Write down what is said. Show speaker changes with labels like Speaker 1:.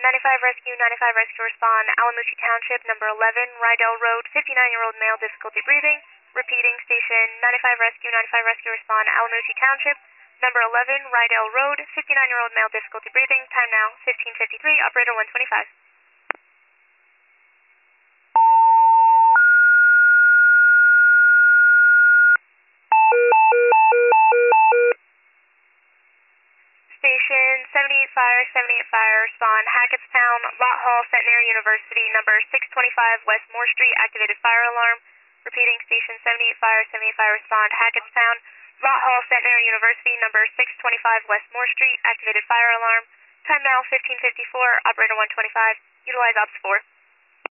Speaker 1: 95 Rescue, 95 Rescue respond, Alamucci Township, number 11, Rydell Road, 59-year-old male, difficulty breathing. Repeating, station 95 Rescue, 95 Rescue respond, Alamucci Township, number 11, Rydell Road, 59-year-old male, difficulty breathing. Time now, 15:53, operator 125. Station 78 Fire, 78 Fire, respond, Hackettstown, Lot Hall, Centenary University, number 625 West Moore Street, activated fire alarm. Repeating, station 78 Fire, 78 Fire, respond, Hackettstown, Lot Hall, Centenary University, number 625 West Moore Street, activated fire alarm. Time now, 15:54, operator 125, utilize OPS 4.